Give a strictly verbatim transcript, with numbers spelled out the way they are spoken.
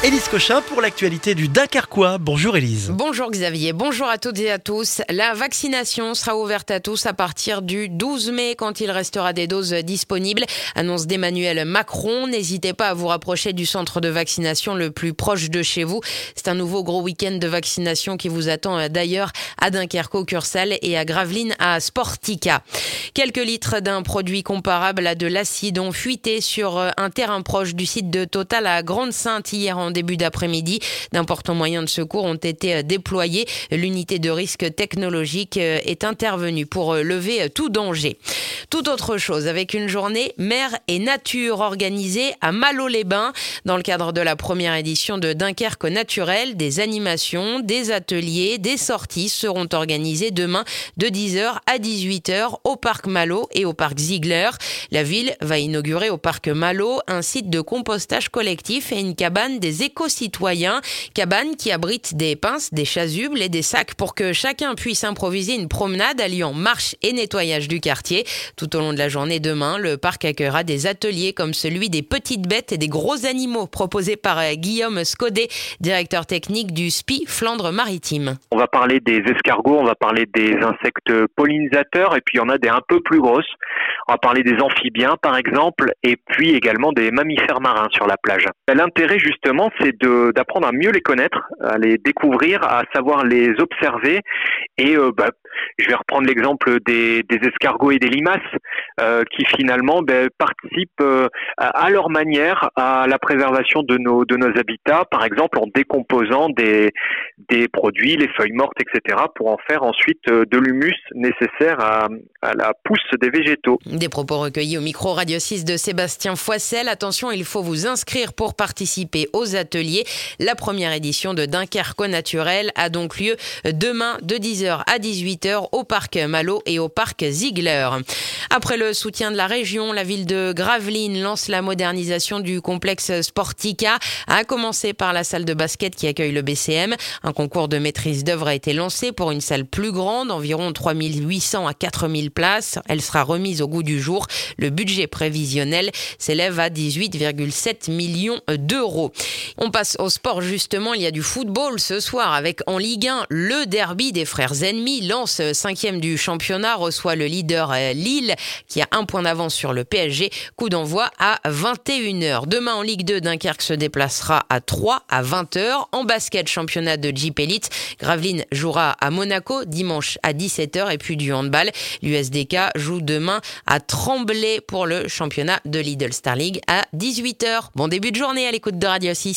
Élise Cochin pour l'actualité du Dunkerquois. Bonjour Élise. Bonjour Xavier, bonjour à toutes et à tous. La vaccination sera ouverte à tous à partir du douze mai quand il restera des doses disponibles. Annonce d'Emmanuel Macron. N'hésitez pas à vous rapprocher du centre de vaccination le plus proche de chez vous. C'est un nouveau gros week-end de vaccination qui vous attend d'ailleurs à Dunkerque, Cursal et à Gravelines à Sportica. Quelques litres d'un produit comparable à de l'acide ont fuité sur un terrain proche du site de Total à Grande-Synthe hier en début d'après-midi. D'importants moyens de secours ont été déployés. L'unité de risque technologique est intervenue pour lever tout danger. Tout autre chose avec une journée mer et nature organisée à Malo-les-Bains. Dans le cadre de la première édition de Dunkerque naturel, des animations, des ateliers, des sorties seront organisées demain de dix heures à dix-huit heures au parc Malo et au parc Ziegler. La ville va inaugurer au parc Malo un site de compostage collectif et une cabane des éco-citoyens. Cabane qui abrite des pinces, des chasubles et des sacs pour que chacun puisse improviser une promenade alliant marche et nettoyage du quartier. Tout au long de la journée demain, le parc accueillera des ateliers comme celui des petites bêtes et des gros animaux proposé par Guillaume Scaudet, directeur technique du S P I Flandre-Maritime. On va parler des escargots, on va parler des insectes pollinisateurs et puis il y en a des un peu plus grosses. On va parler des amphibiens par exemple et puis également des mammifères marins sur la plage. L'intérêt justement c'est de, d'apprendre à mieux les connaître, à les découvrir, à savoir les observer et euh, bah, je vais reprendre l'exemple des, des escargots et des limaces euh, qui finalement bah, participent euh, à, à leur manière à la préservation de nos, de nos habitats, par exemple en décomposant des, des produits, les feuilles mortes, et cetera, pour en faire ensuite de l'humus nécessaire à, à la pousse des végétaux. Des propos recueillis au micro Radio six de Sébastien Foissel. Attention, il faut vous inscrire pour participer aux ateliers. La première édition de Dunkerque naturel a donc lieu demain de dix heures à dix-huit heures au parc Malo et au parc Ziegler. Après le soutien de la région, la ville de Gravelines lance la modernisation du complexe Sportica, à commencer par la salle de basket qui accueille le B C M. Un concours de maîtrise d'œuvre a été lancé pour une salle plus grande, environ trois mille huit cents à quatre mille places. Elle sera remise au goût du jour. Le budget prévisionnel s'élève à dix-huit virgule sept millions d'euros. On passe au sport justement, il y a du football ce soir avec en Ligue un le derby des frères ennemis. Lens, cinquième du championnat, reçoit le leader Lille qui a un point d'avance sur le P S G. Coup d'envoi à vingt et une heures. Demain en Ligue deux, Dunkerque se déplacera à Troyes à vingt heures. En basket, championnat de Jeep Elite, Gravelines jouera à Monaco dimanche à dix-sept heures et puis du handball. L'U S D K joue demain à Tremblay pour le championnat de Lidl Star League à dix-huit heures. Bon début de journée à l'écoute de Radio six.